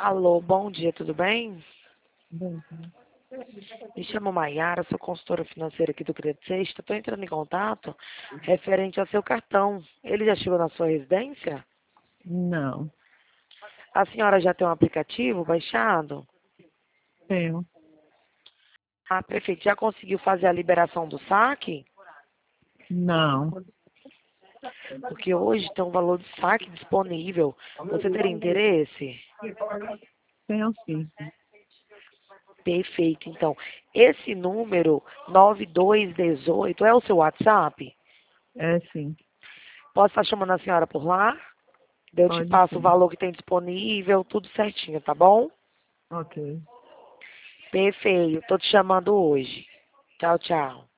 Alô, bom dia, tudo bem? Bom, Me chamo Maiara, sou consultora financeira aqui do Crédito Sexta. Estou entrando em contato referente ao seu cartão. Ele já chegou na sua residência? não, A senhora já tem um aplicativo baixado? tenho. Ah, perfeito. Já conseguiu fazer a liberação do saque? Não, Porque hoje tem um valor de saque disponível. Você teria interesse? tenho sim. Perfeito. Então, esse número 9218 é o seu WhatsApp? É sim, Posso estar chamando a senhora por lá? Eu te pode passo o sim. valor que tem disponível, tudo certinho, tá bom? Ok. Perfeito. Tô te chamando hoje. Tchau, tchau.